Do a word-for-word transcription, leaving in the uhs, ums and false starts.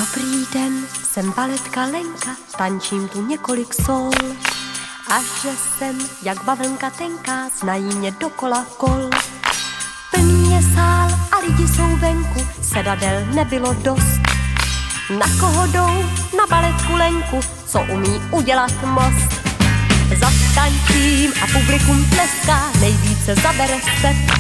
Dobrý den, jsem baletka Lenka, tančím tu několik sol. Až že jsem jak bavlnka tenká, znají mě dokola kol. Plný je sál a lidi jsou venku, sedadel nebylo dost. Na koho jdou? Na baletku Lenku, co umí udělat most. Zatančím a publikum tleská, nejvíce zabere se.